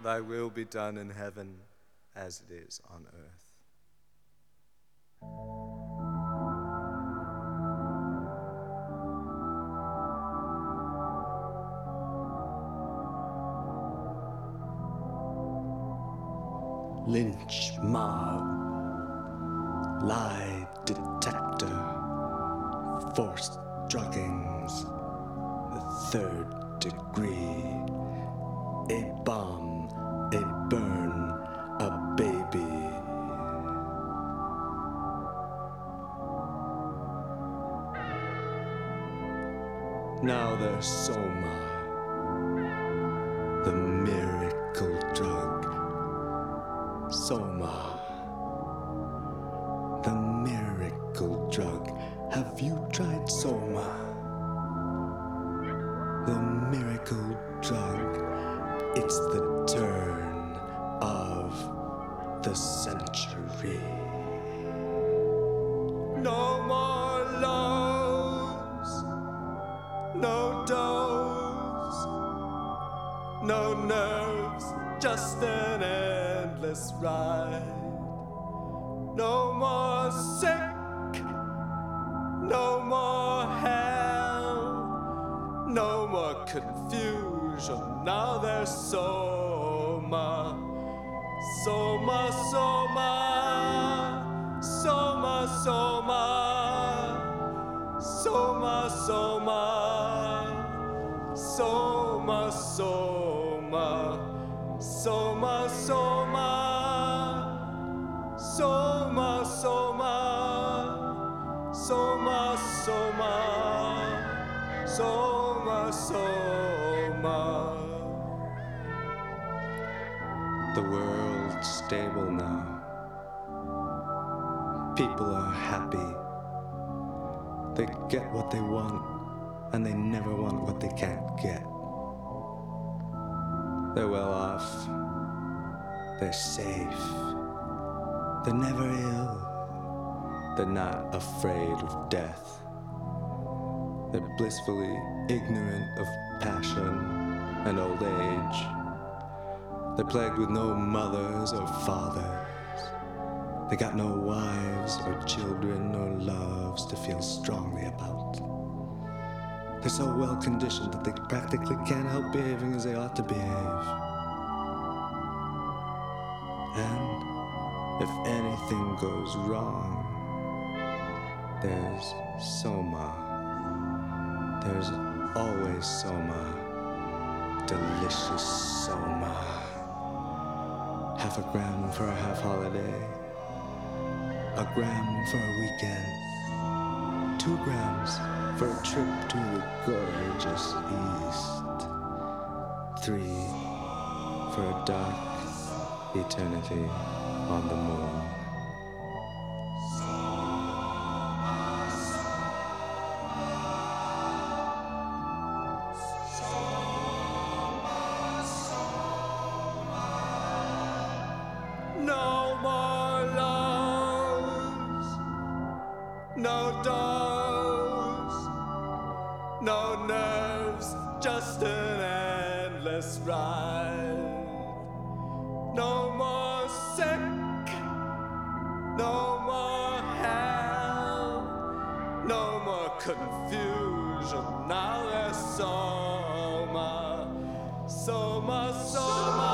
thy will be done in heaven as it is on earth. Lynch mob, lie detector, forced druggings, the third degree, a bomb, a burn, a baby. Now there's Soma, the miracle drug. Soma, the miracle drug. Have you tried Soma? The miracle drug. It's the turn of the century. No more lows, no dose, no nerves, just an endless ride. No more sick, no more hell, no more confusion. Now there's Soma, Soma, Soma, Soma, Soma, Soma, Soma, Soma, Soma, Soma, Soma, Soma, Soma, Soma, Soma, Soma, Soma. The world's stable now. People are happy. They get what they want, and they never want what they can't get. They're well off. They're safe. They're never ill. They're not afraid of death. They're blissfully ignorant of passion and old age. They're plagued with no mothers or fathers. They got no wives or children or loves to feel strongly about. They're so well conditioned that they practically can't help behaving as they ought to behave. And if anything goes wrong, there's Soma. There's always Soma. Delicious Soma. Half a gram for a half holiday. A gram for a weekend. 2 grams for a trip to the gorgeous East. 3 for a dark eternity on the moon. No more lows, no dose, no nerves, just an endless ride. No more sick, no more hell, no more confusion. Now there's Soma, Soma, Soma.